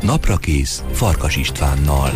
Naprakész Farkas Istvánnal.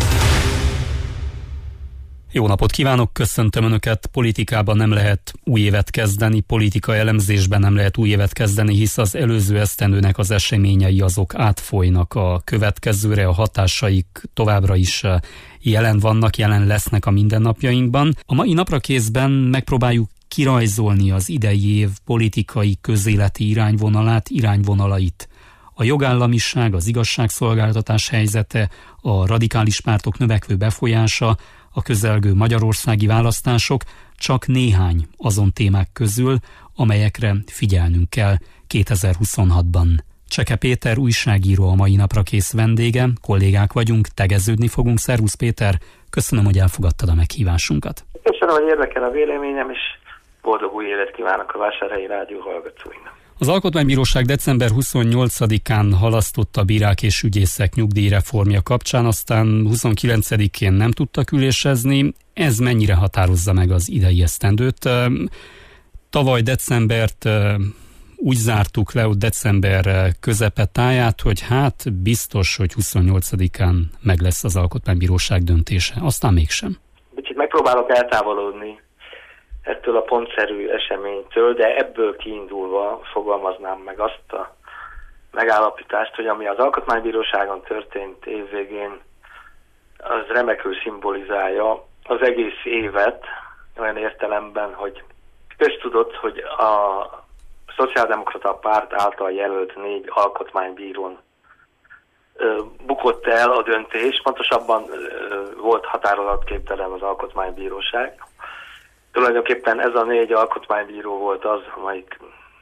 Jó napot kívánok, köszöntöm Önöket. Politikában nem lehet új évet kezdeni, politika elemzésben nem lehet új évet kezdeni, hisz az előző esztendőnek az eseményei azok átfolynak a következőre, a hatásaik továbbra is jelen vannak, jelen lesznek a mindennapjainkban. A mai Naprakészben megpróbáljuk kirajzolni az idei év politikai közéleti irányvonalait. A jogállamiság, az igazságszolgáltatás helyzete, a radikális pártok növekvő befolyása, a közelgő magyarországi választások csak néhány azon témák közül, amelyekre figyelnünk kell 2026-ban. Cseke Péter újságíró a mai Naprakész vendége, kollégák vagyunk, tegeződni fogunk. Szervusz Péter, köszönöm, hogy elfogadtad a meghívásunkat. Köszönöm, hogy érdekel a véleményem, és boldog új évet kívánok a Vásárhelyi Rádió hallgatóinak. Az Alkotmánybíróság december 28-án halasztotta a bírák és ügyészek nyugdíjreformja kapcsán, aztán 29-én nem tudtak ülésezni. Ez mennyire határozza meg az idei esztendőt? Tavaly decembert úgy zártuk le, hogy december közepe táját, hogy hát biztos, hogy 28-án meg lesz az Alkotmánybíróság döntése. Aztán mégsem. Kicsit megpróbálok eltávolodni ettől a pontszerű eseménytől, de ebből kiindulva fogalmaznám meg azt a megállapítást, hogy ami az Alkotmánybíróságon történt évvégén, az remekül szimbolizálja az egész évet, olyan értelemben, hogy köztudott, hogy a Szociáldemokrata Párt által jelölt 4 alkotmánybírón bukott el a döntés, pontosabban volt határozatképtelen az Alkotmánybíróság. Tulajdonképpen ez a 4 alkotmánybíró volt az, amelyik,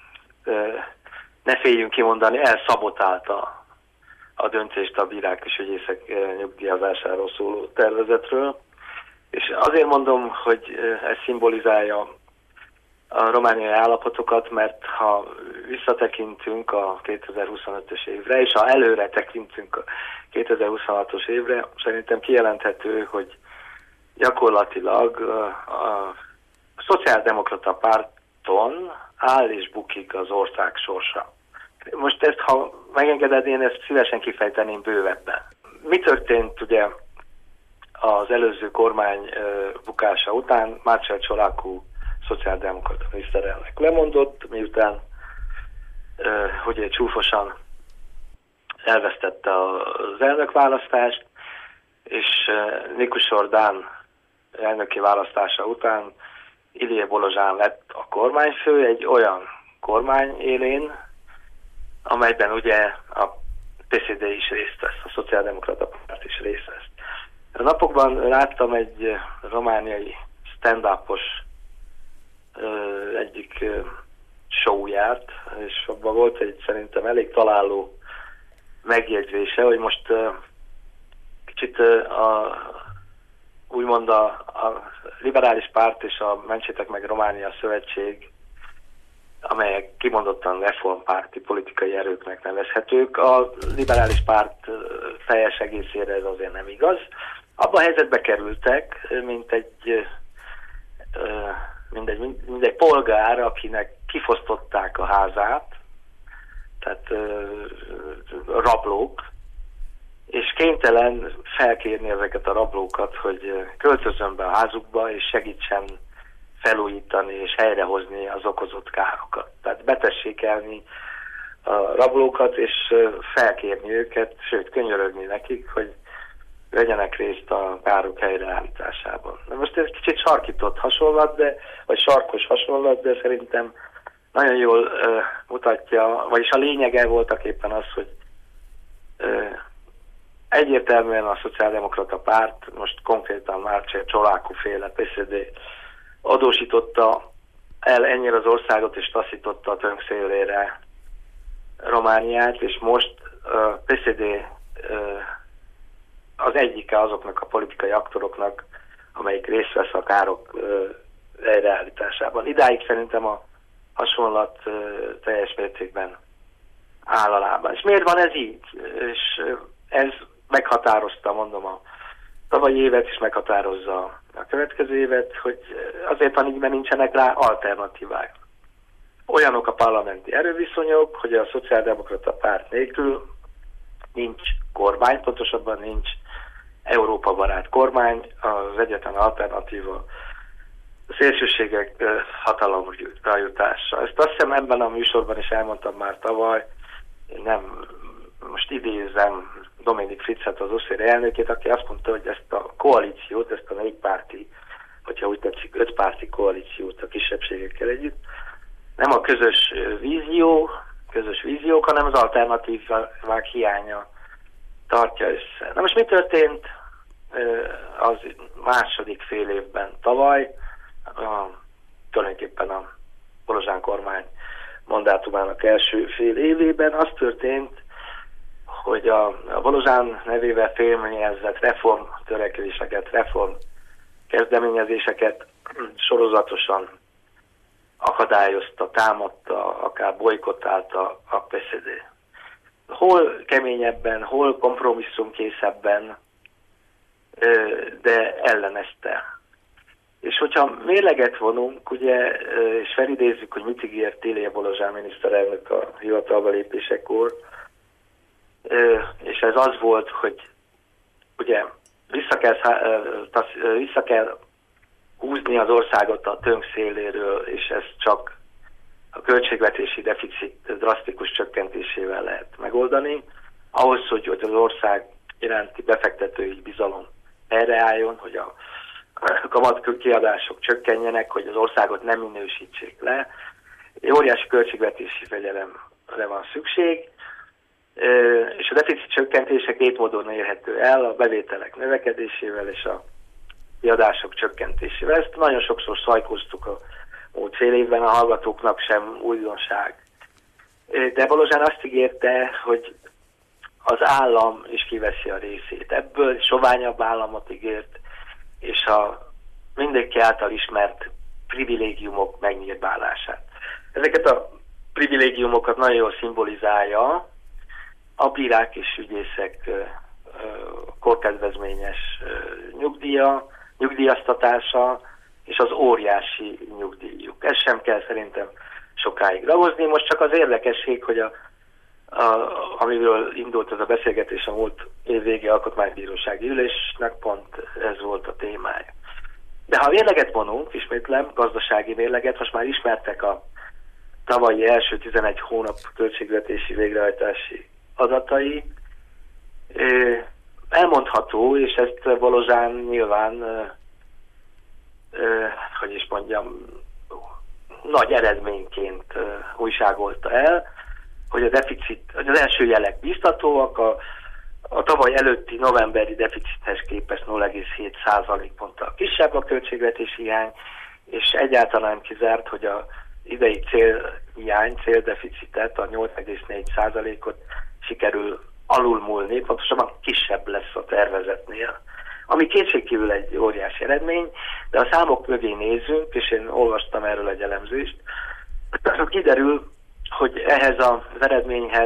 ne féljünk kimondani, elszabotálta a döntést a bírák és ügyészek nyugdíjazásáról szóló tervezetről. És azért mondom, hogy ez szimbolizálja a romániai állapotokat, mert ha visszatekintünk a 2025-ös évre, és ha előre tekintünk a 2026-os évre, szerintem kijelenthető, hogy gyakorlatilag a Szociáldemokrata Párton áll és bukik az ország sorsa. Most ezt, ha megengeded, én ezt szívesen kifejteném bővebben. Mi történt ugye az előző kormány bukása után? Marcel Ciolacu szociáldemokrata miniszterelnök lemondott, miután hogy csúfosan elvesztette az elnökválasztást, és Nikus Ordán elnöki választása után Ilie Bolozsán lett a kormányfő egy olyan kormány élén, amelyben ugye a PSD is részt vesz, a Szociáldemokrata Párt is részt vesz. A napokban láttam egy romániai stand-upos egyik showját, és abban volt egy szerintem elég találó megjegyzése, hogy most kicsit úgymond a liberális párt és a Mentsétek meg Románia szövetség, amelyek kimondottan reformpárti politikai erőknek nevezhetők, a liberális párt teljes egészére ez azért nem igaz. Abban a helyzetbe kerültek, mint egy polgár, akinek kifosztották a házát, tehát rablók, és kénytelen felkérni ezeket a rablókat, hogy költözön be a házukba, és segítsen felújítani és helyrehozni az okozott károkat. Tehát betessékelni a rablókat, és felkérni őket, sőt könyörögni nekik, hogy vegyenek részt a károk helyreállításában. Na most ez kicsit sarkított hasonlat, vagy sarkos hasonlat, de szerintem nagyon jól mutatja, vagyis a lényege voltak éppen az, hogy egyértelműen a Szociáldemokrata Párt, most konkrétan Marcel Ciolacu féle PSD adósította el ennyire az országot, és taszította a tönkszélére Romániát, és most PSD az egyike azoknak a politikai aktoroknak, amelyik részt vesz a károk helyreállításában. Idáig szerintem a hasonlat teljes mértékben áll a lábán. És miért van ez így? És ez meghatározta, mondom, a tavalyi évet, és meghatározza a következő évet, hogy azért van így, mert nincsenek rá alternatívák. Olyanok a parlamenti erőviszonyok, hogy a Szociáldemokrata Párt nélkül nincs kormány, pontosabban nincs Európa barát kormány, az egyetlen alternatíva a szélsőségek hatalomra jutása. Ezt azt hiszem ebben a műsorban is elmondtam már tavaly, én nem most idézem Dominik Fritzet, az OSZÉR elnökét, aki azt mondta, hogy ezt a koalíciót, ezt a 4 párti, hogyha úgy tetszik, 5 párti koalíciót a kisebbségekkel együtt, nem a közös víziók, hanem az alternatívák hiánya tartja össze. Na most mi történt az második fél évben tavaly, tulajdonképpen a Bolozsán kormány mandátumának első fél évében? Az történt, hogy a Bolozsán nevével félményezett reform törekvéseket, reform kezdeményezéseket sorozatosan akadályozta, támadta, akár bojkottálta a PSD. Hol keményebben, hol kompromisszumkészebben, de ellenezte. És hogyha mérleget vonunk, ugye, és felidézzük, hogy mit ígért Ilie Bolozsán miniszterelnök a hivatalba lépésekor, és ez az volt, hogy ugye vissza kell húzni az országot a tönk széléről, és ez csak a költségvetési deficit drasztikus csökkentésével lehet megoldani. Ahhoz, hogy az ország iránti befektetői bizalom helyreálljon, hogy a kamatkiadások csökkenjenek, hogy az országot nem minősítsék le. Óriási költségvetési fegyelemre van szükség, és a deficit csökkentése 2 módon érhető el, a bevételek növekedésével és a kiadások csökkentésével. Ezt nagyon sokszor szajkoztuk a múlt fél évben, a hallgatóknak sem újdonság. De Bolozsán azt ígérte, hogy az állam is kiveszi a részét. Ebből soványabb államot ígért, és a mindenki által ismert privilégiumok megnyírbálását. Ezeket a privilégiumokat nagyon jól szimbolizálja a bírák és ügyészek korkedvezményes nyugdíjaztatása és az óriási nyugdíjuk. Ez sem kell szerintem sokáig ragozni. Most csak az érdekesség, hogy amiről indult ez a beszélgetés a múlt évvégi alkotmánybírósági ülésnek, pont ez volt a témája. De ha mérleget vonunk, ismétlem, gazdasági mérleget, most már ismertek a tavalyi első 11 hónap költségvetési végrehajtási adatai, elmondható, és ezt Bolozsán nyilván, hogy is mondjam, nagy eredményként újságolta el, hogy a deficit, az első jelek biztatóak, a tavaly előtti novemberi deficithez képest 0,7% ponttal kisebb a költségvetési hiány, és egyáltalán kizárt, hogy az idei céldeficitet, a 8,4%-ot sikerül alulmúlni, pontosabban kisebb lesz a tervezetnél. Ami kétségkívül egy óriási eredmény, de a számok mögé nézzünk, és én olvastam erről egy elemzést, kiderül, hogy ehhez az eredményhez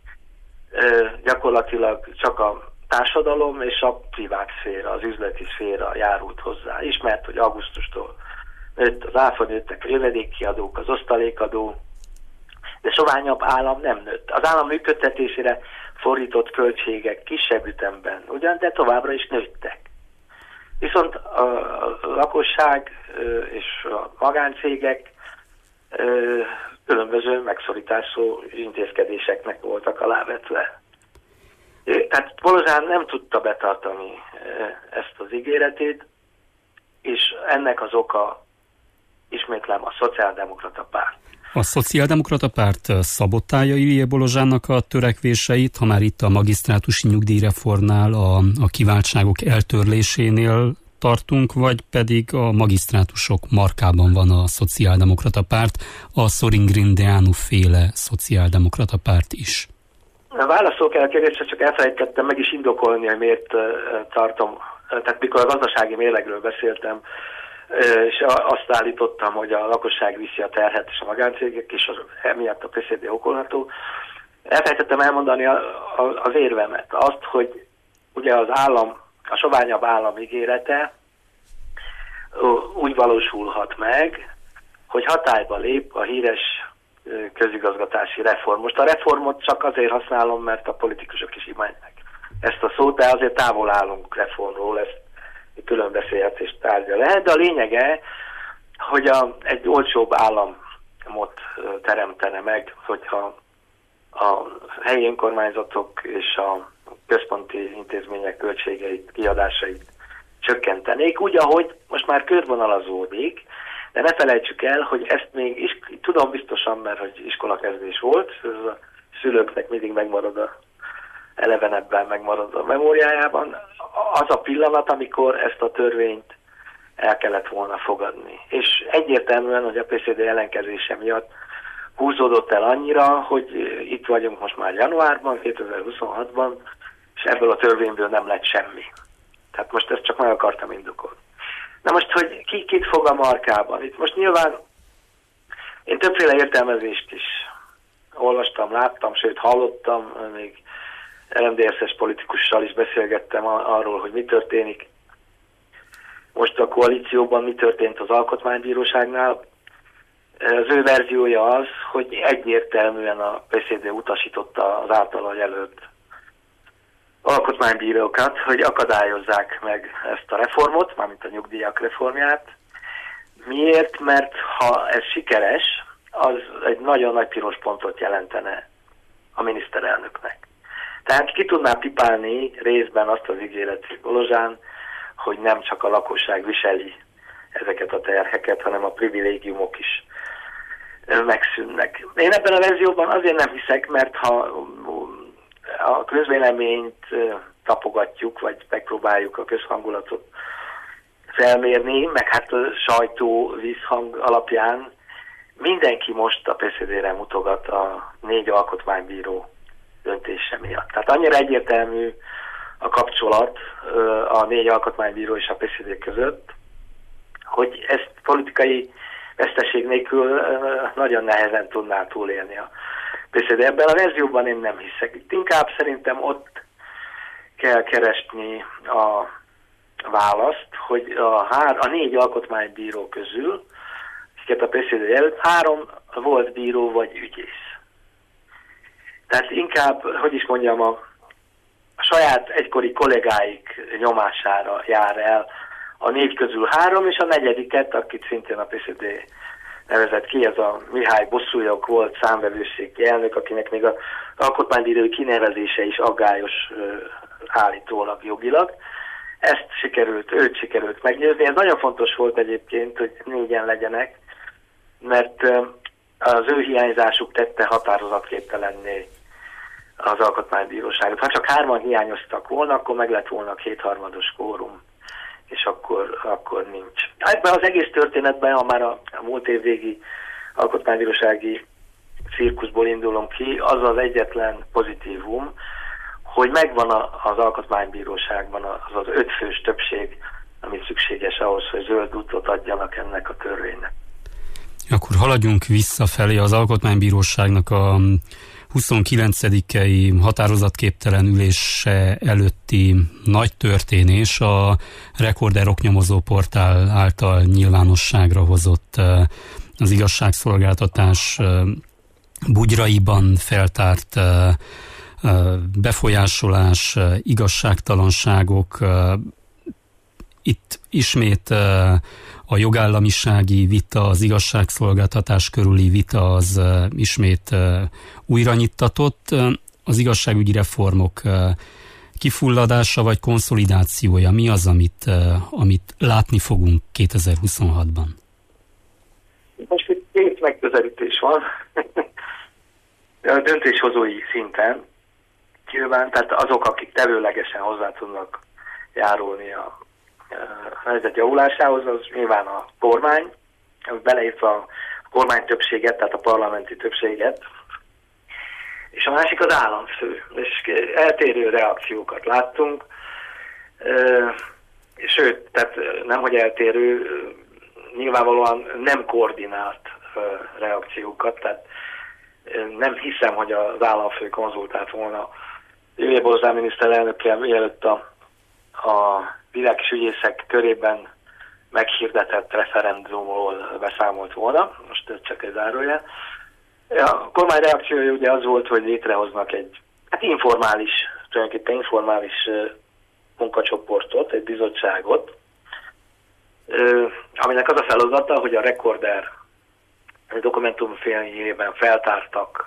gyakorlatilag csak a társadalom és a privát szféra, az üzleti szféra járult hozzá. Ismert, hogy augusztustól nőtt az áfa, nőttek a jövedékkiadók, az osztalékadó, de soványabb állam nem nőtt. Az állam működtetésére fordított költségek kisebb ütemben ugyan, de továbbra is nőttek. Viszont a lakosság és a magáncégek különböző megszorítású intézkedéseknek voltak alávetve. Tehát Bolozsán nem tudta betartani ezt az ígéretét, és ennek az oka, ismétlem, a Szociáldemokrata Párt. A Szociáldemokrata Párt szabotálja Ilie Bolozsánnak a törekvéseit, ha már itt a magisztrátusi nyugdíjreformnál, a kiváltságok eltörlésénél tartunk, vagy pedig a magisztrátusok markában van a Szociáldemokrata Párt, a Sorin Grindeanu féle Szociáldemokrata Párt is? Válaszolok el a kérdésre, csak elfelejtettem meg is indokolni, hogy miért tartom. Tehát mikor a gazdasági mérlegről beszéltem, és azt állítottam, hogy a lakosság viszi a terhet, és a magáncégek, és emiatt a PSD okolható. Elfelejtettem elmondani az érvemet. Azt, hogy ugye az állam, a soványabb állam ígérete úgy valósulhat meg, hogy hatályba lép a híres közigazgatási reform. Most a reformot csak azért használom, mert a politikusok is imádják ezt a szót, de azért távol állunk reformról, ezt egy külön beszélgetés tárgya lehet, de a lényege, hogy egy olcsóbb államot teremtene meg, hogyha a helyi önkormányzatok és a központi intézmények költségeit, kiadásait csökkentenék, úgy, ahogy most már körvonalazódik, de ne felejtsük el, hogy ezt még tudom biztosan, mert hogy iskolakezdés volt, ez a szülőknek mindig elevenebben megmarad a memóriájában, az a pillanat, amikor ezt a törvényt el kellett volna fogadni. És egyértelműen, hogy a PCD ellenkezése miatt húzódott el annyira, hogy itt vagyunk most már januárban, 2026-ban, és ebből a törvényből nem lett semmi. Tehát most ezt csak meg akartam indokolni. Na most, hogy kit fog a markában? Itt most nyilván én többféle értelmezést is olvastam, láttam, sőt hallottam, még RMDSZ-es politikussal is beszélgettem arról, hogy mi történik most a koalícióban, mi történt az Alkotmánybíróságnál. Az ő verziója az, hogy egyértelműen a PCD utasította az általa jelölt alkotmánybírókat, hogy akadályozzák meg ezt a reformot, mármint a nyugdíjak reformját. Miért? Mert ha ez sikeres, az egy nagyon nagy piros pontot jelentene a miniszterelnöknek. Tehát ki tudná pipálni részben azt az ígéretét Bolozsán, hogy nem csak a lakosság viseli ezeket a terheket, hanem a privilégiumok is megszűnnek. Én ebben a verzióban azért nem hiszek, mert ha a közvéleményt tapogatjuk, vagy megpróbáljuk a közhangulatot felmérni, meg hát a sajtó vízhang alapján mindenki most a PCD-re mutogat a 4 alkotmánybíró döntése miatt. Tehát annyira egyértelmű a kapcsolat a 4 alkotmánybíró és a PCD között, hogy ezt politikai veszteség nélkül nagyon nehezen tudná túlélni a PCD. Ebben a verzióban én nem hiszek. Itt inkább szerintem ott kell keresni a választ, hogy a 4 alkotmánybíró közül, akiket a PCD előtt 3 volt bíró vagy ügyész. Tehát inkább, hogy is mondjam, a saját egykori kollégáik nyomására jár el a 4 közül 3, és a 4-et, akit szintén a PCD nevezett ki, ez a Mihály Bosszúlyok volt számvevőszéki elnök, akinek még az alkotmánybírói kinevezése is aggályos állítólag jogilag. Őt sikerült meggyőzni. Ez nagyon fontos volt egyébként, hogy 4-en legyenek, mert az ő hiányzásuk tette határozatképtelenné az alkotmánybíróságot. Ha csak 3-an hiányoztak volna, akkor meg lett volna a 2/3 kvórum, és akkor nincs. Ebben az egész történetben, ha már a múlt év végi alkotmánybírósági cirkuszból indulunk ki, az az egyetlen pozitívum, hogy megvan az alkotmánybíróságban az 5 fős többség, ami szükséges ahhoz, hogy zöld utat adjanak ennek a törvénynek. Akkor haladjunk visszafelé az Alkotmánybíróságnak a 29-i határozatképtelen ülése előtti nagy történés a Rekorder oknyomozó portál által nyilvánosságra hozott az igazságszolgáltatás bugyraiban feltárt befolyásolás, igazságtalanságok. Itt ismét a jogállamisági vita, az igazságszolgáltatás körüli vita az ismét újra nyittatott. Az igazságügyi reformok kifulladása vagy konszolidációja, mi az, amit látni fogunk 2026-ban? Most itt 2 megközelítés van. A döntéshozói szinten nyilván, tehát azok, akik tevőlegesen hozzá tudnak járulni a helyzet javulásához, az nyilván a kormány, beleértve a kormány többséget, tehát a parlamenti többséget, és a másik az államfő. És eltérő reakciókat láttunk, sőt, tehát nemhogy eltérő, nyilvánvalóan nem koordinált reakciókat, tehát nem hiszem, hogy az államfő konzultált volna Ilje Borzán miniszterelnökkel, mielőtt a világ és ügyészek körében meghirdetett referendumról beszámolt volna. Most ez csak egy zárójel. A kormány reakciója ugye az volt, hogy létrehoznak egy informális tulajdonképpen informális munkacsoportot, egy bizottságot, aminek az a feladata, hogy a Rekorder dokumentumfilmjében feltártak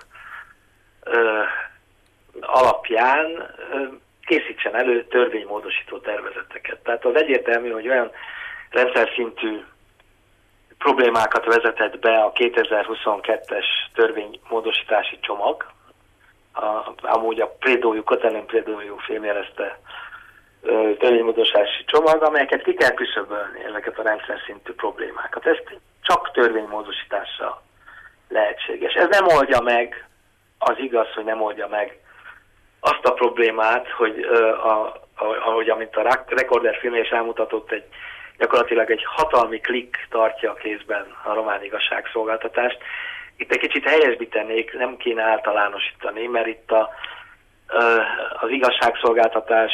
alapján készítsen elő törvénymódosító tervezeteket. Tehát az egyértelmű, hogy olyan rendszer szintű problémákat vezetett be a 2022-es törvénymódosítási csomag, amúgy a Kotelin Prédójú fémjelezte törvénymódosítási csomag, amelyeket ki kell küszöbölni, ezeket a rendszer szintű problémákat. Ez csak törvénymódosítással lehetséges. Ez nem oldja meg, az igaz, hogy nem oldja meg azt a problémát, hogy ahogy amint a Rekorder filmje is elmutatott, gyakorlatilag egy hatalmi klikk tartja a kézben a román igazságszolgáltatást. Itt egy kicsit helyesbítenék, nem kéne általánosítani, mert itt az igazságszolgáltatás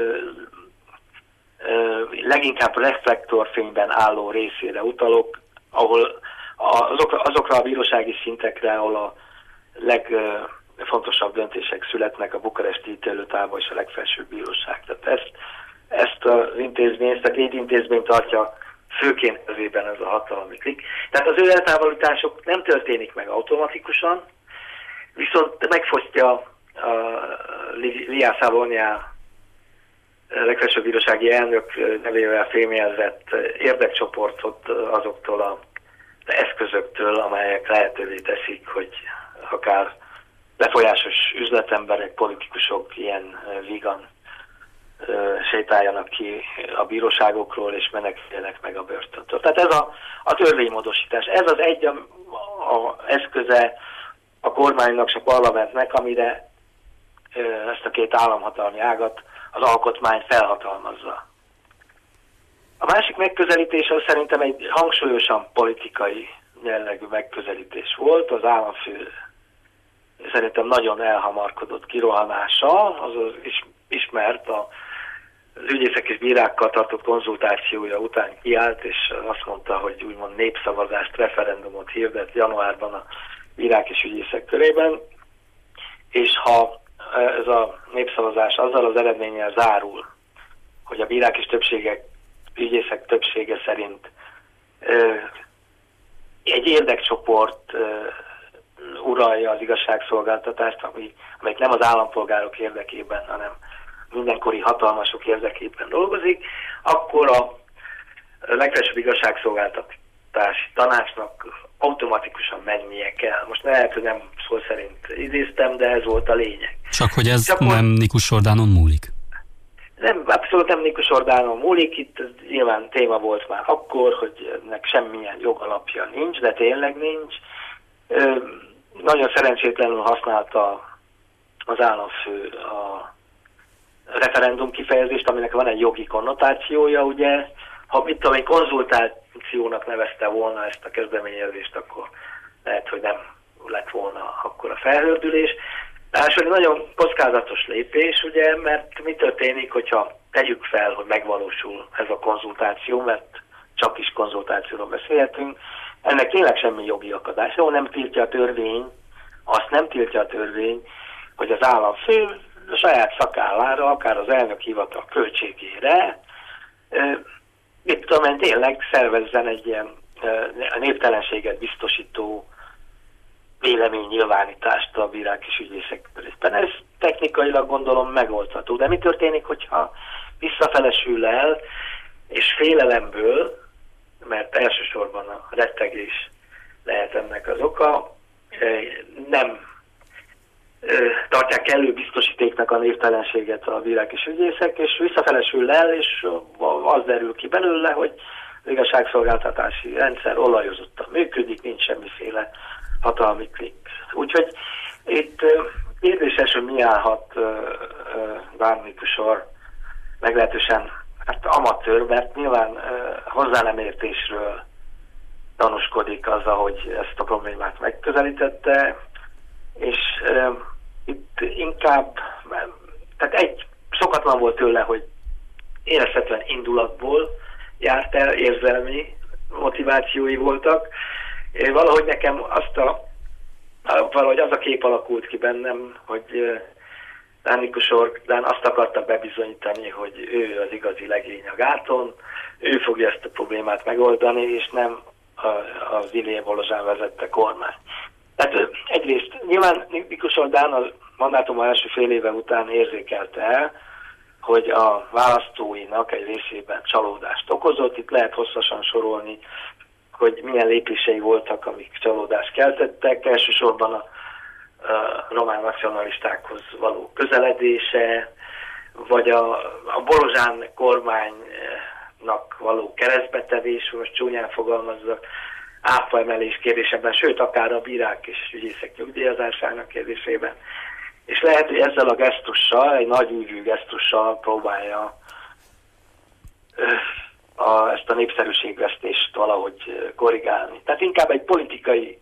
leginkább reflektorfényben álló részére utalok, ahol azokra a bírósági szintekre, ahol a legfontosabb döntések születnek, a bukaresti ítélőtábor és a legfelsőbb bíróság. Tehát ezt a két intézményt tartja főként kezében ez a hatalmi klik. Tehát az ő eltávolítások nem történik meg automatikusan, viszont megfosztja a Lia Szavonia legfelsőbb bírósági elnök nevével fémjelzett érdekcsoportot azoktól az eszközöktől, amelyek lehetővé teszik, hogy akár befolyásos üzletemberek, politikusok ilyen vígan sétáljanak ki a bíróságokról és meneküljenek meg a börtöntől. Tehát ez a törvénymódosítás. Ez az egy a eszköze a kormánynak és a parlamentnek, amire ezt a két államhatalmi ágat az alkotmány felhatalmazza. A másik megközelítés az szerintem egy hangsúlyosan politikai jellegű megközelítés volt. Az államfő szerintem nagyon elhamarkodott kirohanása, az ismert az ügyészek és bírákkal tartott konzultációja után kiállt, és azt mondta, hogy úgymond népszavazást, referendumot hirdet januárban a bírák és ügyészek körében, és ha ez a népszavazás azzal az eredménnyel zárul, hogy a bírák és ügyészek többsége szerint egy érdekcsoport uralja az igazságszolgáltatást, amelyik nem az állampolgárok érdekében, hanem mindenkori hatalmasok érdekében dolgozik, akkor a legfelsőbb igazságszolgáltatási tanácsnak automatikusan mennie kell. Most lehet, hogy nem szó szerint idéztem, de ez volt a lényeg. Csak hogy ez nem Nikus Ordánon múlik? Nem, abszolút nem Nikus Ordánon múlik, itt nyilván téma volt már akkor, hogy ennek semmilyen jogalapja nincs, de tényleg nincs. Nagyon szerencsétlenül használta az államfő a referendum kifejezést, aminek van egy jogi konnotációja, ugye. Ha mit tudom, egy konzultációnak nevezte volna ezt a kezdeményezést, akkor lehet, hogy nem lett volna akkor a felhördülés. Máshogy nagyon kockázatos lépés, ugye, mert mi történik, hogyha tegyük fel, hogy megvalósul ez a konzultáció, mert csak is konzultációról beszélhetünk. Ennek tényleg semmi jogi akadás. Jó, nem tiltja a törvény, azt nem tiltja a törvény, hogy az államfő a saját szakállára, akár az elnök hivatal költségére, mit tudom én, tényleg szervezzen egy ilyen néptelenséget biztosító véleménynyilvánítást a bírák és ügyészek körében. Ez technikailag gondolom megoldható. De mi történik, hogyha visszafelesül el, és félelemből, mert elsősorban a rettegés lehet ennek az oka, nem tartják kellő biztosítéknak a névtelenséget a bírák és ügyészek, és visszafelesül el, és az derül ki belőle, hogy az igazságszolgáltatási rendszer olajozottan működik, nincs semmiféle hatalmi klikk. Úgyhogy itt kérdéses, hogy mi állhat bármikor meglehetősen amatőr, mert nyilván hozzá nem értésről tanúskodik az, ahogy ezt a problémát megközelítette, és itt inkább, tehát szokatlan volt tőle, hogy érezhetően indulatból járt el, érzelmi motivációi voltak. Valahogy nekem valahogy az a kép alakult ki bennem, hogy Dánikus Orbán azt akarta bebizonyítani, hogy ő az igazi legény a gáton, ő fogja ezt a problémát megoldani, és nem az Ilije Bolozsán vezette kormány. Tehát egyrészt nyilván Nikus Orbán a mandátum első fél éve után érzékelte el, hogy a választóinak egy részében csalódást okozott. Itt lehet hosszasan sorolni, hogy milyen lépései voltak, amik csalódást keltettek. Elsősorban a román nacionalistákhoz való közeledése, vagy a Bolozsán kormánynak való keresztbetevés, most csúnyán fogalmazzak, áfaemelés kérdésében, sőt, akár a bírák és ügyészek nyugdíjazásának kérdésében. És lehet, hogy ezzel a gesztussal, egy nagyívű gesztussal próbálja ezt a népszerűségvesztést valahogy korrigálni. Tehát inkább egy politikai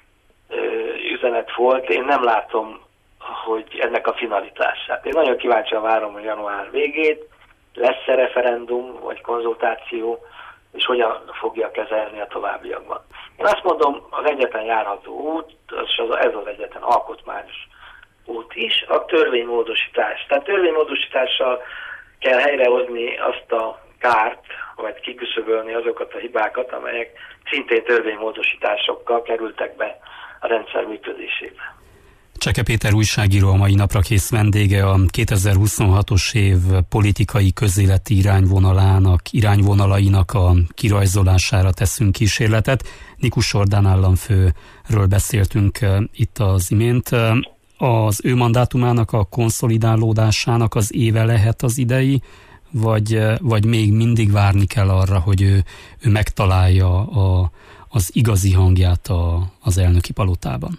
üzenet volt, én nem látom, hogy ennek a finalitását. Én nagyon kíváncsian várom a január végét, lesz-e referendum vagy konzultáció, és hogyan fogja kezelni a továbbiakban. Én azt mondom, az egyetlen járható út, ez az egyetlen alkotmányos út is, a törvénymódosítás. Tehát törvénymódosítással kell helyrehozni azt a kárt, vagy kiküszöbölni azokat a hibákat, amelyek szintén törvénymódosításokkal kerültek be a rendszer működésébe. Cseke Péter újságíró a mai napra kész vendége, a 2026-os év politikai közéleti irányvonalainak a kirajzolására teszünk kísérletet. Nikus Orbán államfőről beszéltünk itt az imént. Az ő mandátumának a konszolidálódásának az éve lehet az idei, vagy még mindig várni kell arra, hogy ő megtalálja az igazi hangját az elnöki palotában?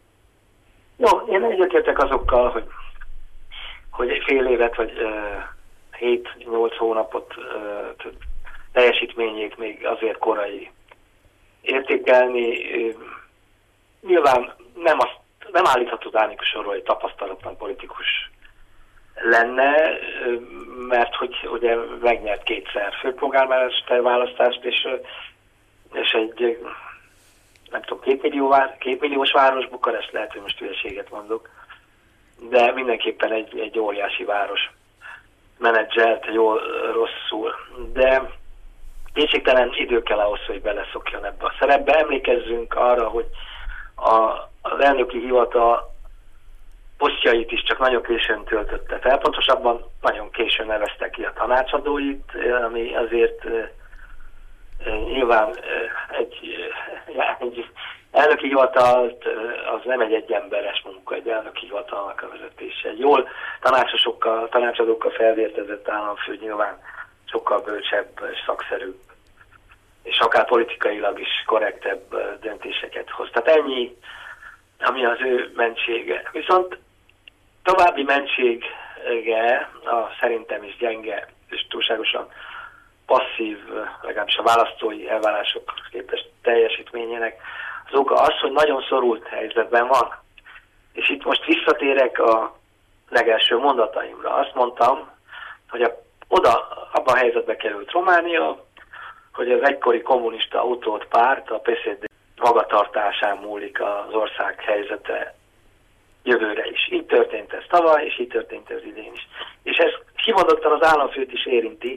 No, én egyetértek azokkal, hogy egy fél évet vagy 7-8 hónapot teljesítményét még azért korai értékelni. Nyilván nem állítható Dánikus Orról, hogy tapasztalatlan politikus lenne, mert hogy ugye megnyert kétszer főpolgármester választást, és egy nem tudom, 2 milliós város, Bukarest, lehet, hogy most hülyeséget mondok, de mindenképpen egy óriási város menedzselt jól, rosszul. De kétségtelen idő kell ahhoz, hogy beleszokjon ebbe a szerepbe. Emlékezzünk arra, hogy az elnöki hivatal posztjait is csak nagyon későn töltötte fel. Pontosabban nagyon későn nevezte ki a tanácsadóit, ami azért nyilván egy elnöki hivatalt, az nem egy egyemberes munka, egy elnöki hivatalnak a vezetése. Egy jól tanácsadókkal felvértezett államfő nyilván sokkal bölcsebb és szakszerűbb, és akár politikailag is korrektebb döntéseket hoz. Tehát ennyi, ami az ő mentsége. Viszont további mentsége szerintem is gyenge, és túlságosan passzív, legalábbis a választói elvárások képest teljesítményének az oka az, hogy nagyon szorult helyzetben van. És itt most visszatérek a legelső mondataimra. Azt mondtam, hogy abban a helyzetbe került Románia, hogy az egykori kommunista utód párt, a PSD magatartásán múlik az ország helyzete jövőre is. Így történt ez tavaly, és így történt ez idén is. És ez kimondottan az államfőt is érinti.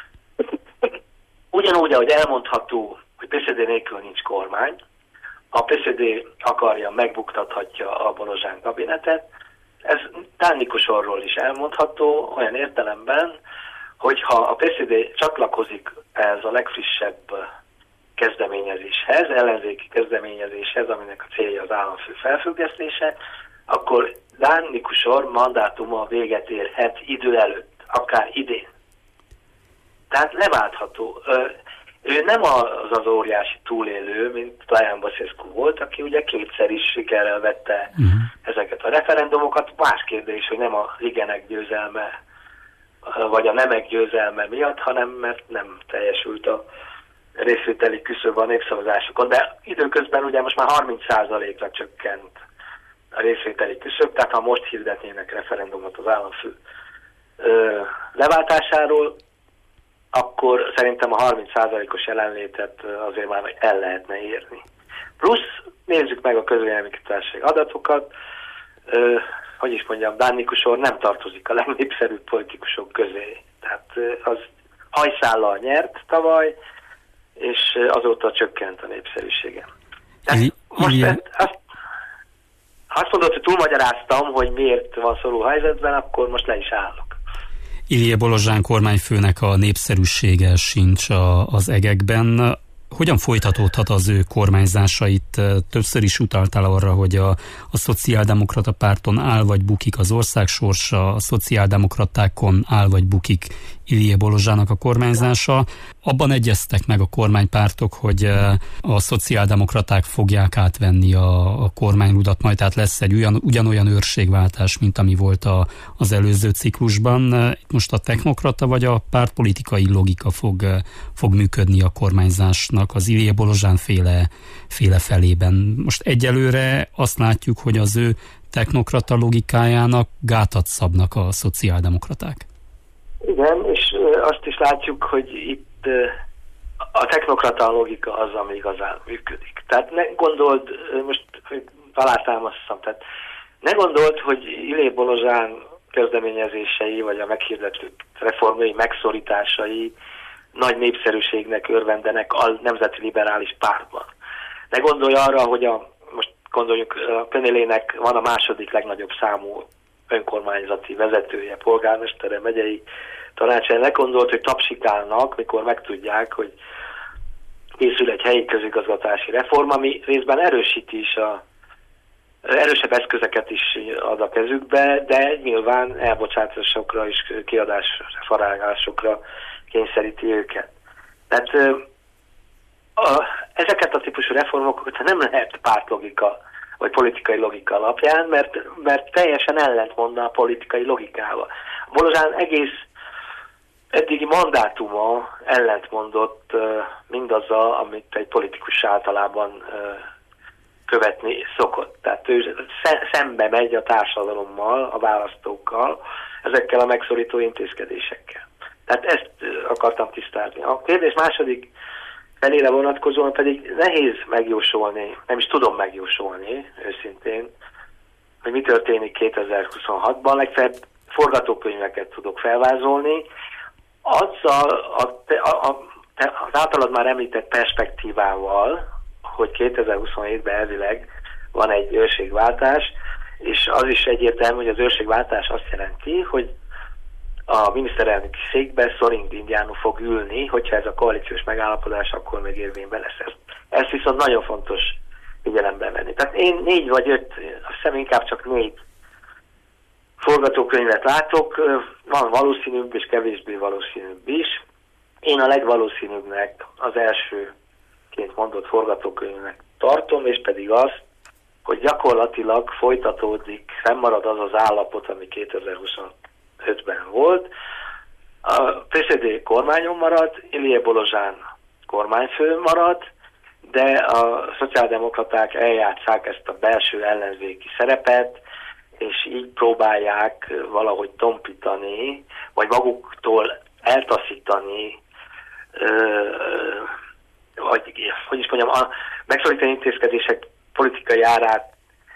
Ugyanúgy, ahogy elmondható, hogy PSD nélkül nincs kormány, a PSD akarja, megbuktathatja a Bolozsán kabinetet. Ez Dánikus Orról is elmondható olyan értelemben, hogyha a PSD csatlakozik ez a legfrissebb kezdeményezéshez, ellenzéki kezdeményezéshez, aminek a célja az államfő felfüggesztése, akkor Dánikus Orr mandátuma véget érhet idő előtt, akár idén. Tehát leváltható. Ő nem az óriási túlélő, mint Traian Băsescu volt, aki ugye kétszer is sikerrel vette ezeket a referendumokat. Más kérdés, hogy nem az igenek győzelme, vagy a nemek győzelme miatt, hanem mert nem teljesült a részvételi küszöb a népszavazásokon. De időközben ugye most már 30%-ra csökkent a részvételi küszöb, tehát ha most hirdetnének referendumot az államfő leváltásáról, akkor szerintem a 30%-os jelenlétet azért már el lehetne érni. Plusz nézzük meg a közvéleménykutatások adatokat, hogy is mondjam, Bánnikus Orr nem tartozik a legnépszerűbb politikusok közé. Tehát az hajszállal nyert tavaly, és azóta csökkent a népszerűsége. Most azt mondod, hogy túlmagyaráztam, hogy miért van szorú helyzetben, akkor most le is állok. Ilije Bolozsán kormányfőnek a népszerűsége sincs az egekben. Hogyan folytatódhat az ő kormányzása? Itt többször is utaltál arra, hogy a szociáldemokrata párton áll vagy bukik az ország sorsa, a szociáldemokratákon áll vagy bukik Ilije Bolozsának a kormányzása. Abban egyeztek meg a kormánypártok, hogy a szociáldemokraták fogják átvenni a kormányrudat, majd tehát lesz egy ugyanolyan őrségváltás, mint ami volt az előző ciklusban. Itt most a technokrata vagy a pártpolitikai logika fog működni a kormányzásnak az Ilije Bolozsán féle felében. Most egyelőre azt látjuk, hogy az ő technokrata logikájának gátat szabnak a szociáldemokraták. Igen, és azt is látjuk, hogy itt a technokrata logika az, ami igazán működik. Tehát ne gondold, most alátámasztom, tehát ne gondold, hogy Ilije Bolozsán kezdeményezései, vagy a meghirdető reformjai, megszorításai nagy népszerűségnek örvendenek a Nemzeti Liberális Pártban. Ne gondolj arra, hogy most gondoljuk, a Penélének van a második legnagyobb számú önkormányzati vezetője, polgármestere, megyei tanácselnök. Ne gondolt, hogy tapsikálnak, mikor megtudják, hogy készül egy helyi közigazgatási reform, ami részben erősíti is erősebb eszközeket is ad a kezükbe, de nyilván elbocsátásokra és kiadásfarágásokra kényszeríti őket. Tehát ezeket a típusú reformokat nem lehet pártlogika vagy politikai logika alapján, mert teljesen ellentmondna a politikai logikával. Bolozsán egész eddigi mandátuma ellentmondott mindazzal, amit egy politikus általában követni szokott. Tehát ő szembe megy a társadalommal, a választókkal, ezekkel a megszorító intézkedésekkel. Tehát ezt akartam tisztázni. A kérdés második felére vonatkozóan pedig nehéz megjósolni, nem is tudom megjósolni őszintén, hogy mi történik 2026-ban, legfeljebb forgatókönyveket tudok felvázolni. Azzal az általad már említett perspektívával, hogy 2027-ben elvileg van egy őrségváltás, és az is egyértelmű, hogy az őrségváltás azt jelenti, hogy a miniszterelnöki székbe Sorin Gyingyánu fog ülni, hogyha ez a koalíciós megállapodás akkor még érvényben lesz. Ezt viszont nagyon fontos figyelembe venni. Tehát én 4 vagy 5, azt hiszem inkább csak 4 forgatókönyvet látok, van valószínűbb és kevésbé valószínűbb is. Én a legvalószínűbbnek az elsőként mondott forgatókönyvnek tartom, és pedig azt, hogy gyakorlatilag folytatódik, fennmarad az az állapot, ami 2025-ben volt. A PSD kormányon marad, Ilije Bolozsán kormányfő marad, de a szociáldemokraták eljátsszák ezt a belső ellenzéki szerepet, és így próbálják valahogy tompítani, vagy maguktól eltaszítani, vagy hogy is mondjam, a megszorítani intézkedések politikai árát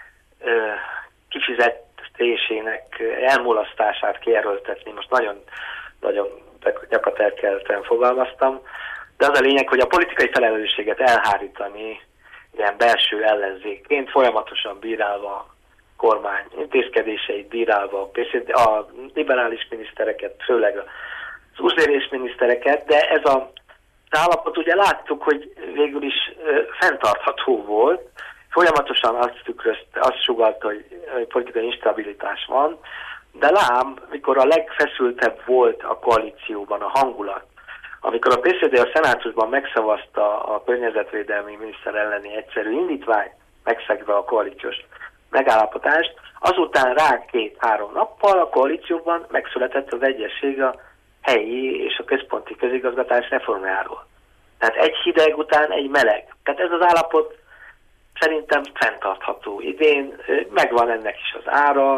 kifizetésének elmulasztását kierőltetni. Most nagyon, nagyon nyakaterkelten fogalmaztam, de az a lényeg, hogy a politikai felelősséget elhárítani ilyen belső ellenzékként, folyamatosan bírálva kormány intézkedéseit, bírálva a liberális minisztereket, főleg az uzsérés minisztereket, de ez az állapot ugye láttuk, hogy végül is fenntartható volt, folyamatosan azt sugallta, hogy politikai instabilitás van, de lám, mikor a legfeszültebb volt a koalícióban a hangulat, amikor a PSD a szenátusban megszavazta a környezetvédelmi miniszter elleni egyszerű indítványt, megszegve a koalíciós megállapodást, azután rá 2-3 nappal a koalícióban megszületett az egyesség a helyi és a központi közigazgatás reformjáról. Tehát egy hideg után egy meleg. Tehát ez az állapot szerintem fenntartható. Idén megvan ennek is az ára,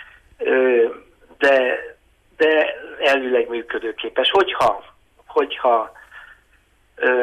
de elvileg működőképes. Hogyha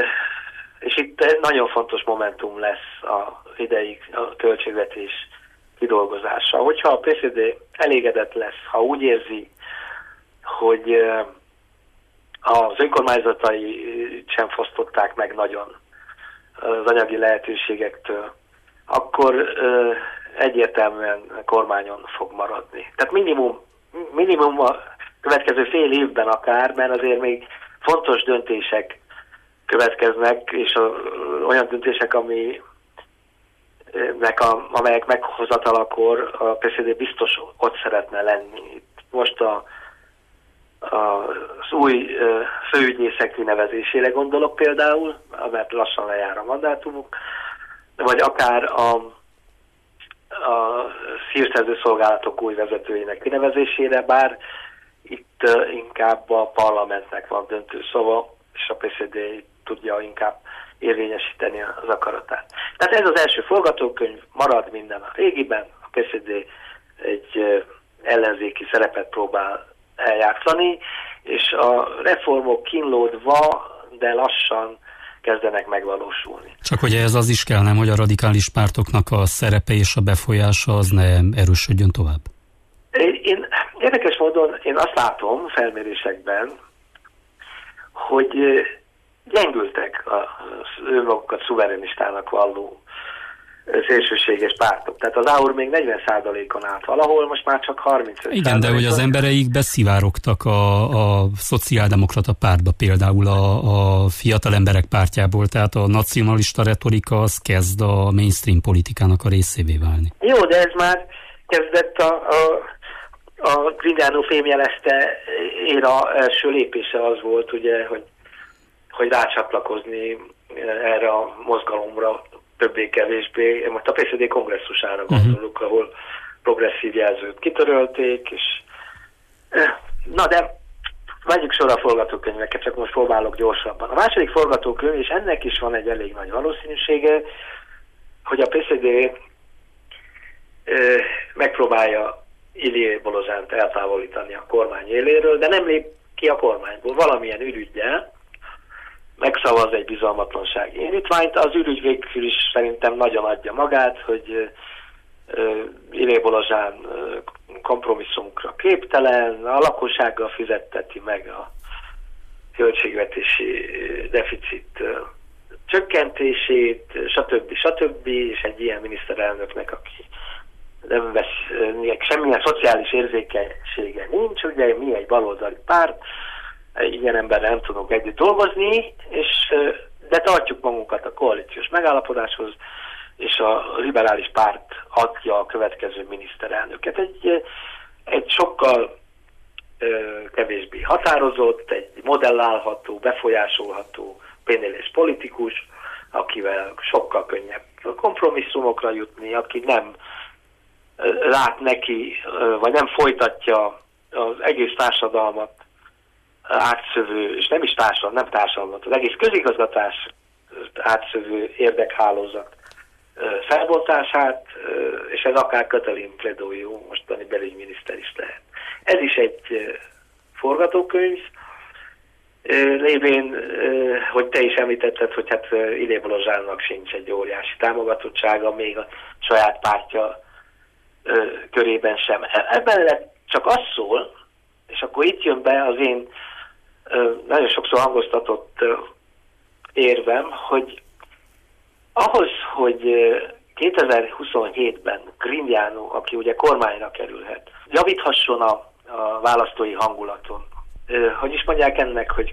és itt nagyon fontos momentum lesz a idei a költségvetés kidolgozása. Hogyha a PSD elégedett lesz, ha úgy érzi, hogy az önkormányzatai sem fosztották meg nagyon az anyagi lehetőségektől, akkor egyértelműen kormányon fog maradni. Tehát minimum a következő fél évben akár, mert azért még fontos döntések következnek, és olyan döntések, amelyek meghozatalakor a PSD biztos ott szeretne lenni. Most az új főügyészek kinevezésére gondolok például, mert lassan lejár a mandátumuk, vagy akár a hírszerző szolgálatok új vezetőinek kinevezésére, bár itt inkább a parlamentnek van döntő szava, és a PSD tudja inkább érvényesíteni az akaratát. Tehát ez az első forgatókönyv, marad minden a régiben, a PSD egy ellenzéki szerepet próbál eljátszani, és a reformok kínlódva, de lassan kezdenek megvalósulni. Csak hogy ez az is kell, nem, hogy a radikális pártoknak a szerepe és a befolyása az ne erősödjön tovább? Érdekes módon én azt látom felmérésekben, hogy gyengültek önmagukat szuverenistának valló szélsőséges pártok. Tehát az AUR még 40%-on állt valahol, most már csak 35%. Igen, de hogy az embereik beszivárogtak a szociáldemokrata pártba, például a fiatal emberek pártjából, tehát a nacionalista retorika az kezd a mainstream politikának a részévé válni. Jó, de ez már kezdett a Grignano fémjelezte éra első lépése az volt, ugye, hogy rácsatlakozni erre a mozgalomra többé-kevésbé. Most a PSD kongresszusára gondolok, ahol progresszív jelzőt kitörölték, és na de vegyük sorra a forgatókönyveket, csak most próbálok gyorsabban. A második forgatókönyv, és ennek is van egy elég nagy valószínűsége, hogy a PSD megpróbálja Ilié Bolozsánt eltávolítani a kormány éléről, de nem lép ki a kormányból valamilyen ürüggyel, megszavaz egy bizalmatlansági indítványt. Az ürügy végül is szerintem nagyon adja magát, hogy Ilié Bolozsán kompromisszumokra képtelen, a lakossággal fizetteti meg a költségvetési deficit csökkentését, stb. És egy ilyen miniszterelnöknek, aki nem vesz semmilyen szociális érzékenysége nincs, ugye mi egy baloldali párt, ilyen emberrel nem tudunk együtt dolgozni, de tartjuk magunkat a koalíciós megállapodáshoz, és a liberális párt adja a következő miniszterelnöket. Egy sokkal kevésbé határozott, egy modellálható, befolyásolható pénzéles politikus, akivel sokkal könnyebb kompromisszumokra jutni, aki nem lát neki, vagy nem folytatja az egész társadalmat átszövő, és nem is társadalmat, az egész közigazgatás átszövő érdekhálózat felbontását, és ez akár Katalin Predójó, mostani belügyminiszter is lehet. Ez is egy forgatókönyv, lévén, hogy te is említetted, hogy hát Ilié Bolozsánnak sincs egy óriási támogatottsága, még a saját pártja körében sem. Ebben csak az szól, és akkor itt jön be az én nagyon sokszor hangoztatott érvem, hogy ahhoz, hogy 2027-ben Grignano, aki ugye kormányra kerülhet, javíthasson a választói hangulaton, hogy is mondják ennek, hogy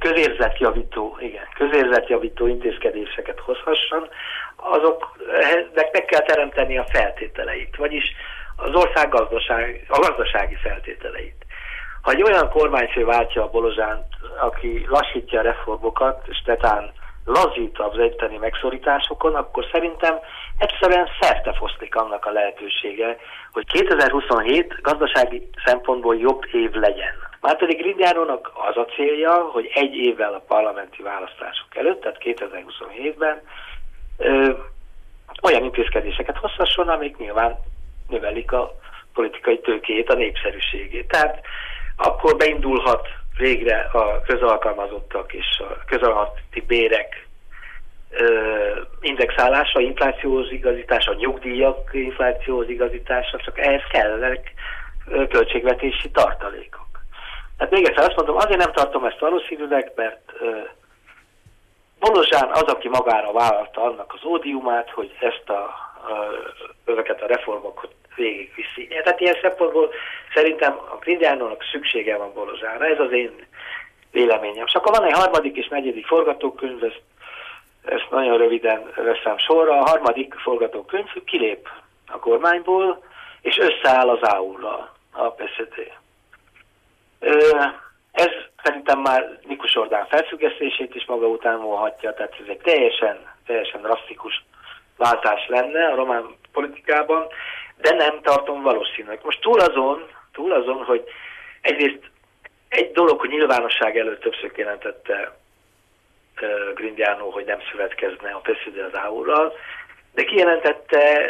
közérzetjavító intézkedéseket hozhasson, azoknak meg kell teremteni a feltételeit, vagyis az ország gazdasági feltételeit. Ha egy olyan kormányfő váltja a Bolozsánt, aki lassítja a reformokat, és tetán lazít az egyteni megszorításokon, akkor szerintem egyszerűen szertefoszlik annak a lehetősége, hogy 2027 gazdasági szempontból jobb év legyen. Márpedig Grignánónak az a célja, hogy egy évvel a parlamenti választások előtt, tehát 2027-ben olyan intézkedéseket hozhasson, amik nyilván növelik a politikai tőkéjét, a népszerűségét. Tehát akkor beindulhat végre a közalkalmazottak és a közalkalmazotti bérek indexálása, inflációhoz igazítása, nyugdíjak inflációhoz igazítása, csak ehhez kellenek költségvetési tartalékok. Tehát még egyszer azt mondom, azért nem tartom ezt valószínűleg, mert Bolozsán az, aki magára vállalta annak az ódiumát, hogy ezeket a reformokat végigviszi. Tehát ilyen szempontból szerintem a Grindiánónak szüksége van Bolozsára, ez az én véleményem. És akkor van egy harmadik és negyedik forgatókönyv, ezt nagyon röviden veszem sorra. A harmadik forgatókönyv kilép a kormányból, és összeáll az AU-ral, a PSD. Ez szerintem már Mikus Orbán felfüggesztését is maga után vonhatja, tehát ez egy teljesen drasztikus váltás lenne a román politikában, de nem tartom valószínűleg. Most túl azon, hogy egyrészt egy dolog, hogy nyilvánosság előtt többször jelentette Grindiánó, hogy nem szövetkezne a PSD az AU-ral, de kijelentette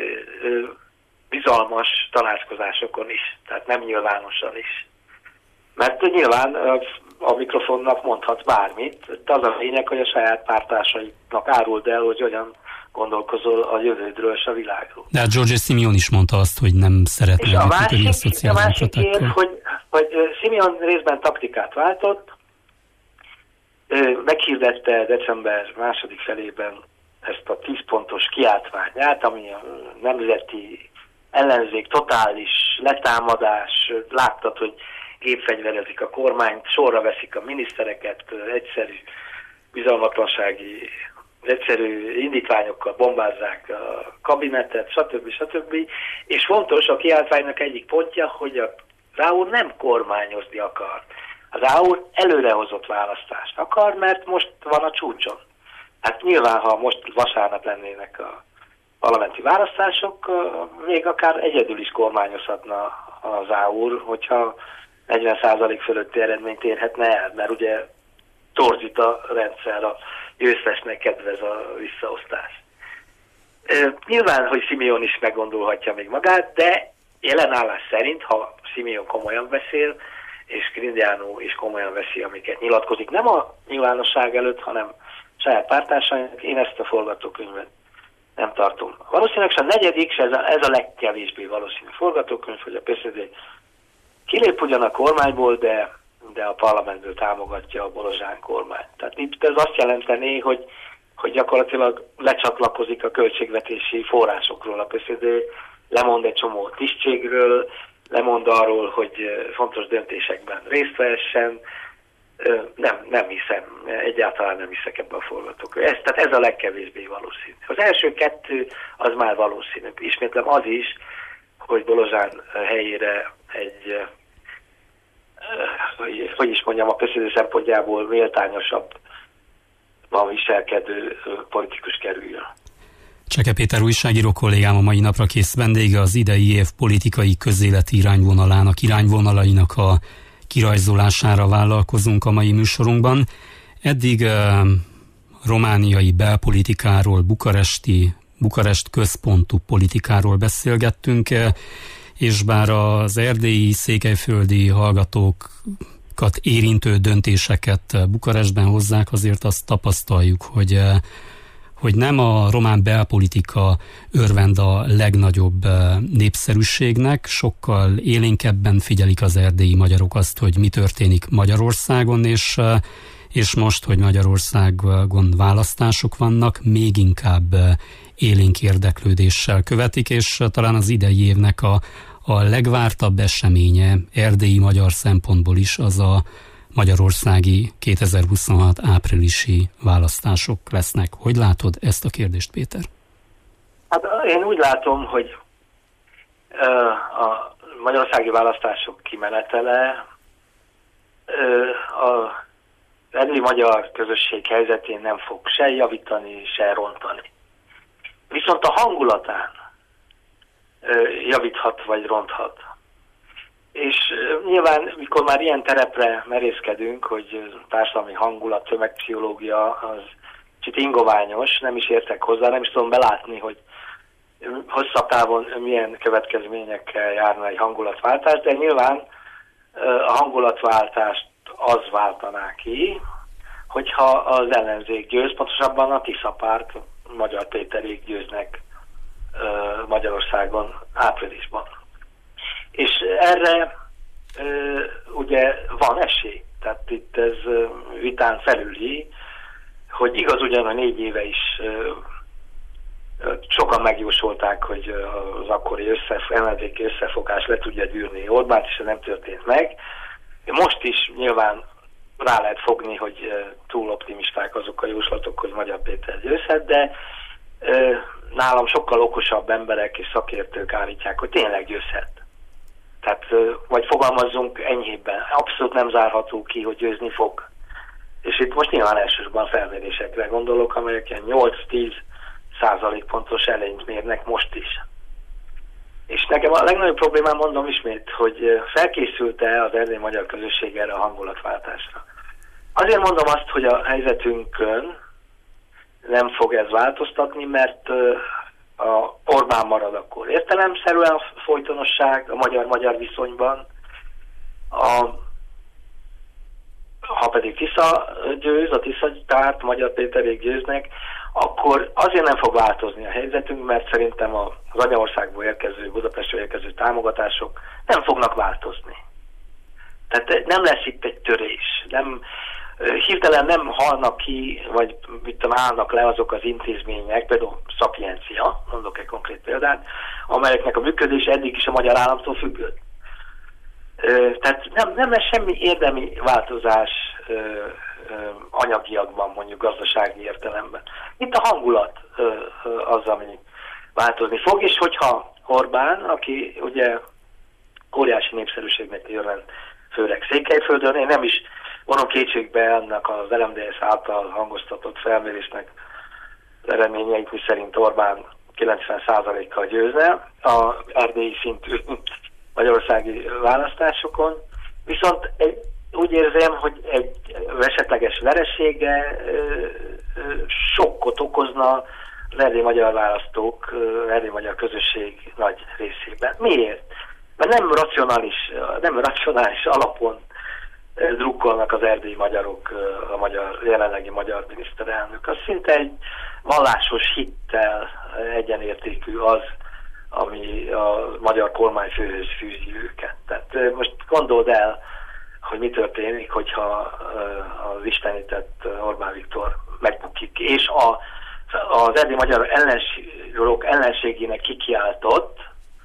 bizalmas tanácskozásokon is, tehát nem nyilvánosan is. Mert nyilván a mikrofonnak mondhat bármit, az a lényeg, hogy a saját pártársaiknak áruld el, hogy hogyan gondolkozol a jövődről és a világról. De hát Giorgio Simeon is mondta azt, hogy nem szeretne együttműködni a szociáldemokratákkal. hogy Simeon részben taktikát váltott, meghirdette december második felében ezt a 10 pontos kiáltványát, ami a nemzeti ellenzék, totális letámadás, láttad, hogy gépfegyverezik a kormányt, sorra veszik a minisztereket, egyszerű bizalmatlansági, egyszerű indítványokkal bombázzák a kabinetet, stb. És fontos a kiáltványnak egyik pontja, hogy az AU nem kormányozni akar. Az AU előrehozott választást akar, mert most van a csúcson. Hát nyilván, ha most vasárnap lennének a parlamenti választások, még akár egyedül is kormányozhatna az AU, hogyha 40% fölötti eredményt érhetne el, mert ugye torzít a rendszer, a győztesnek kedvez a visszaosztás. Nyilván, hogy Simeon is meggondolhatja még magát, de jelenállás szerint, ha Simeon komolyan beszél, és Grindiánó is komolyan veszi, amiket nyilatkozik, nem a nyilvánosság előtt, hanem saját pártársainak, én ezt a forgatókönyvet nem tartom. Valószínűleg a negyedik, és ez a legkevésbé valószínű forgatókönyv, hogy a PSD kilép ugyan a kormányból, de a parlamentből támogatja a Bolozsán kormányt. Tehát itt ez azt jelenteni, hogy gyakorlatilag lecsatlakozik a költségvetési forrásokról. A PSD lemond egy csomó tisztségről, lemond arról, hogy fontos döntésekben részt vehessen. Nem hiszem, egyáltalán nem hiszek ebbe a forgatókönyvbe. Tehát ez a legkevésbé valószínű. Az első kettő az már valószínű. Ismétlem az is, hogy Bolozsán helyére egy, hogy is mondjam, a PSD szempontjából méltányosabb viselkedő politikus kerüljön. Cseke Péter újságíró kollégám a mai napra kész vendége, az idei év politikai közéleti irányvonalainak a kirajzolására vállalkozunk a mai műsorunkban. Eddig romániai belpolitikáról, Bukarest központú politikáról beszélgettünk, és bár az erdélyi, székelyföldi hallgatókat érintő döntéseket Bukarestben hozzák, azért azt tapasztaljuk, hogy nem a román belpolitika örvend a legnagyobb népszerűségnek, sokkal élénkebben figyelik az erdélyi magyarok azt, hogy mi történik Magyarországon, és most, hogy Magyarországon választások vannak, még inkább élénk érdeklődéssel követik, és talán az idei évnek a legvártabb eseménye erdélyi magyar szempontból is az a magyarországi 2026 áprilisi választások lesznek. Hogy látod ezt a kérdést, Péter? Hát én úgy látom, hogy a magyarországi választások kimenetele a erdélyi magyar közösség helyzetén nem fog se javítani, se rontani. Viszont a hangulatán javíthat vagy ronthat. És nyilván, mikor már ilyen terepre merészkedünk, hogy társadalmi hangulat, tömegpszichológia az kicsit ingoványos, nem is értek hozzá, nem is tudom belátni, hogy hosszabb távon milyen következményekkel járna egy hangulatváltás, de nyilván a hangulatváltást az váltaná ki, hogyha az ellenzék győz, pontosabban a Tisza párt, Magyar Péterék győznek Magyarországon áprilisban. És erre ugye van esély. Tehát itt ez vitán felüli, hogy igaz ugyan a 4 éve is sokan megjósolták, hogy az akkori ellenzéki összefogás le tudja gyűrni Orbánt, és ez nem történt meg. Most is nyilván rá lehet fogni, hogy túl optimisták azok a jóslatok, hogy Magyar Péter győzhet, de nálam sokkal okosabb emberek és szakértők állítják, hogy tényleg győzhet. Tehát, vagy fogalmazzunk enyhébben, abszolút nem zárható ki, hogy győzni fog. És itt most nyilván elsősorban felmérésekre gondolok, amelyek ilyen 8-10% pontos előnyt mérnek most is. És nekem a legnagyobb problémám, mondom ismét, hogy felkészült-e az erdélyi magyar közösség erre a hangulatváltásra. Azért mondom azt, hogy a helyzetünkön nem fog ez változtatni, mert a Orbán marad akkor értelemszerűen a folytonosság a magyar-magyar viszonyban, ha pedig Tisza győz, a Tisza párt, Magyar Péterék győznek, akkor azért nem fog változni a helyzetünk, mert szerintem az anyaországból érkező, Budapestről érkező támogatások nem fognak változni. Tehát nem lesz itt egy törés. Hirtelen nem halnak ki, vagy állnak le azok az intézmények, például Szapiencia, mondok egy konkrét példát, amelyeknek a működés eddig is a magyar államtól függött. Tehát nem lesz semmi érdemi változás anyagiakban, mondjuk gazdasági értelemben. Itt a hangulat az, ami változni fog, és hogyha Orbán, aki ugye óriási népszerűségnek örvend, főleg Székelyföldön, én nem is vonom kétségbe annak az LMDS által hangoztatott felmérésnek az eredményeit, miszerint Orbán 90%-kal győzne a erdélyi szintű magyarországi választásokon, viszont úgy érzem, hogy egy esetleges veresége sokkot okozna az erdélyi magyar választók, erdélyi magyar közösség nagy részében. Miért? Mert nem racionális alapon drukkolnak az erdélyi magyarok a jelenlegi magyar miniszterelnök. Az szinte egy vallásos hittel egyenértékű az, ami a magyar kormányfőhöz fűzi őket. Tehát most gondold el, hogy mi történik, hogyha az istenített Orbán Viktor megbukik, és az erdélyi magyar ellenségének kikiáltott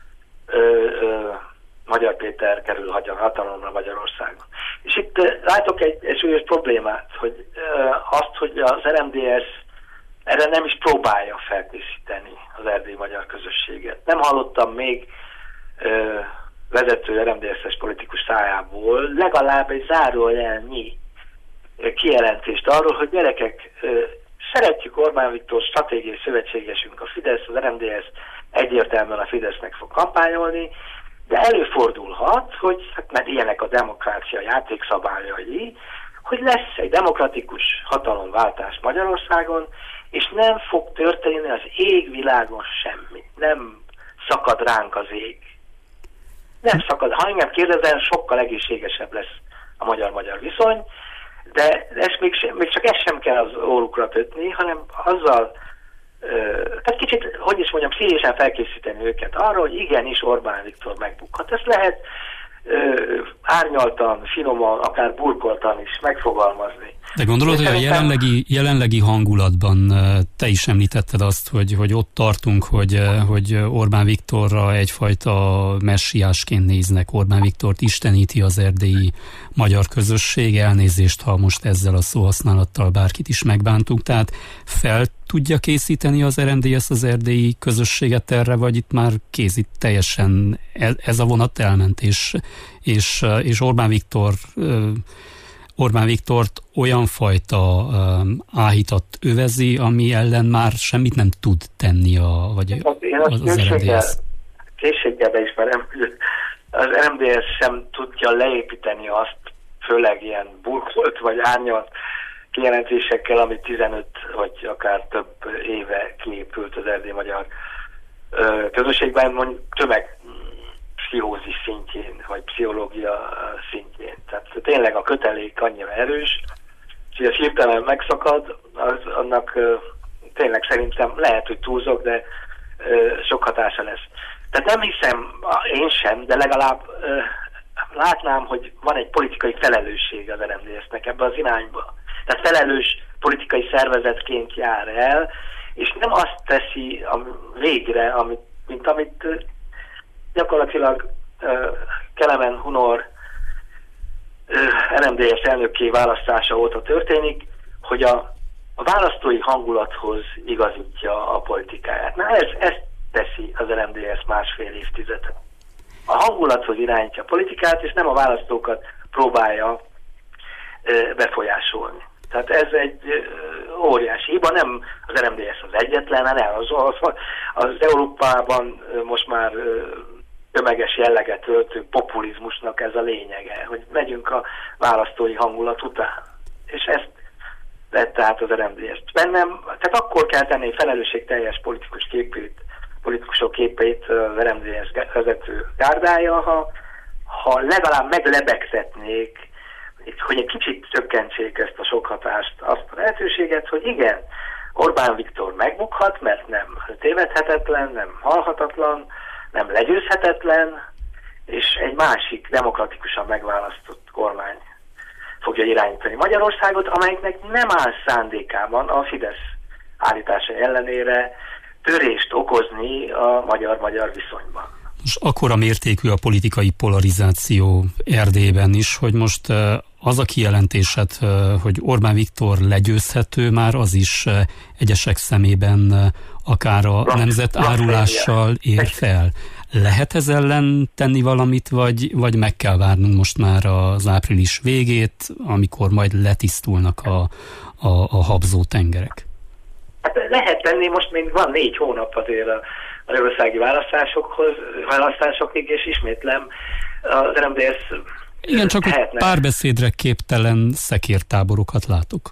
Magyar Péter kerül hatalomra Magyarországon. És itt látok egy súlyos problémát, hogy hogy az RMDS erre nem is próbálja felkészíteni az erdélyi magyar közösséget. Nem hallottam még vezető RMDS-es politikus szájából legalább egy zárójelnyi kijelentést arról, hogy gyerekek, szeretjük Orbán Viktor, stratégiai szövetségesünk a Fidesz, az RMDS egyértelműen a Fidesznek fog kampányolni, de előfordulhat, hogy mert ilyenek a demokrácia játékszabályai, hogy lesz egy demokratikus hatalomváltás Magyarországon, és nem fog történni az égvilágon semmi. Nem szakad ránk az ég. Nem szakad. Ha engem kérdezel, sokkal egészségesebb lesz a magyar-magyar viszony, de még csak ezt sem kell az órukra kötni, hanem azzal, tehát kicsit, hogy is mondjam, szívesen felkészíteni őket arra, hogy igenis Orbán Viktor megbukhat. Ezt lehet árnyaltan, finoman, akár burkoltan is megfogalmazni. De gondolod, hogy a jelenlegi hangulatban te is említetted azt, hogy ott tartunk, hogy Orbán Viktorra egyfajta messiásként néznek. Orbán Viktort isteníti az erdélyi magyar közösség. Elnézést, ha most ezzel a szóhasználattal bárkit is megbántunk. Tehát fel tudja készíteni az RMDS az erdélyi közösséget erre, vagy itt már kézít teljesen ez a vonat elment, és Orbán Viktort olyan fajta áhítat övezi, ami ellen már semmit nem tud tenni az RMDS. Készséggel beismerem, hogy az RMDS sem tudja leépíteni azt, főleg ilyen burkolt vagy árnyalt kijelentésekkel, ami 15 vagy akár több éve kiépült az erdélyi magyar közösségben, mondjuk tömegpszichózis szintjén, vagy pszichológia szintjén. Tehát tényleg a kötelék annyira erős, hogy ez hirtelen megszakad, annak tényleg szerintem lehet, hogy túlzok, de sok hatása lesz. Tehát nem hiszem én sem, de legalább látnám, hogy van egy politikai felelősség az RMDSZ-nek ebbe az irányba. Tehát felelős politikai szervezetként jár el, és nem azt teszi végre, mint amit gyakorlatilag Kelemen Hunor RMDSZ elnökké választása óta történik, hogy a választói hangulathoz igazítja a politikáját. Na ezt teszi az RMDSZ másfél évtizede. A hangulathoz irányítja a politikát, és nem a választókat próbálja befolyásolni. Tehát ez egy óriási hiba, nem az RMDSZ az egyetlen, nem. Az Európában most már tömeges jelleget öltő populizmusnak ez a lényege, hogy megyünk a választói hangulat után. És ezt vette át az RMDSZ. Bennem, tehát akkor kell tenni felelősségteljes politikusok képeit az RMDSZ vezető gárdája, ha legalább meglebegtetnék, hogy egy kicsit csökkentsék ezt a sok hatást, azt a lehetőséget, hogy igen, Orbán Viktor megbukhat, mert nem tévedhetetlen, nem halhatatlan, nem legyőzhetetlen, és egy másik demokratikusan megválasztott kormány fogja irányítani Magyarországot, amelyiknek nem áll szándékában a Fidesz állítása ellenére törést okozni a magyar-magyar viszonyban. Most akkora mértékű a politikai polarizáció Erdélyben is, hogy most az a kijelentésed, hogy Orbán Viktor legyőzhető, már az is egyesek szemében akár a nemzet árulással ér fel. Lehet ez ellen tenni valamit, vagy meg kell várnunk most már az április végét, amikor majd letisztulnak a habzó tengerek? Hát lehet tenni, most még van 4 hónap azért a magyarországi választásokig, és ismétlem, az RMDSZ igen, csak párbeszédre képtelen szekértáborokat látok.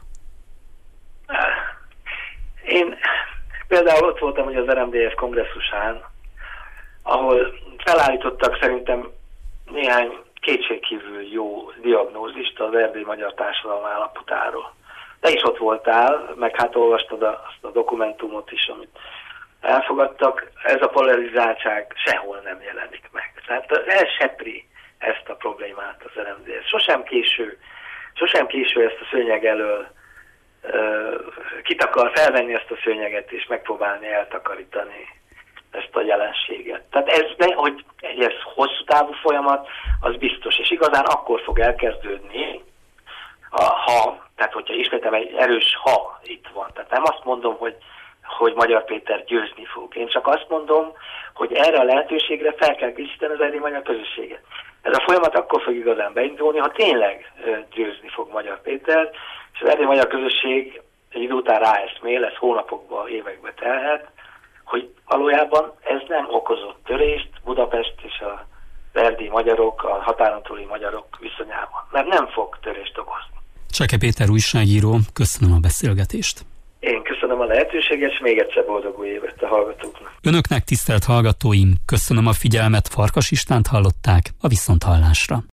Én például ott voltam, hogy az RMDSZ kongresszusán, ahol felállítottak szerintem néhány kétségkívül jó diagnózist az erdélyi magyar társadalom állapotáról. Te is ott voltál, meg hát olvastad azt a dokumentumot is, amit elfogadtak. Ez a polarizáltság sehol nem jelenik meg. Tehát elsepri ezt a problémát az RMDSZ. Sosem késő ezt a szőnyeg elől felvenni ezt a szőnyeget és megpróbálni eltakarítani ezt a jelenséget. Tehát hogy ez hosszú távú folyamat, az biztos, és igazán akkor fog elkezdődni, tehát hogyha ismétem egy erős ha itt van. Tehát nem azt mondom, hogy Magyar Péter győzni fog. Én csak azt mondom, hogy erre a lehetőségre fel kell készíteni az erdélyi magyar közösséget. Ez a folyamat akkor fog igazán beindulni, ha tényleg győzni fog Magyar Péter, és az erdélyi magyar közösség egy idő után ráeszmél, ez hónapokba, évekbe telhet, hogy valójában ez nem okozott törést Budapest és az erdélyi magyarok, a határon túli magyarok viszonyában, mert nem fog törést okozni. Cseke Péter újságíró, köszönöm a beszélgetést. Én köszönöm a lehetőséget, és még egyszer boldog új évet a hallgatóknak. Önöknek, tisztelt hallgatóim, köszönöm a figyelmet, Farkas Istvánt hallották, a viszonthallásra.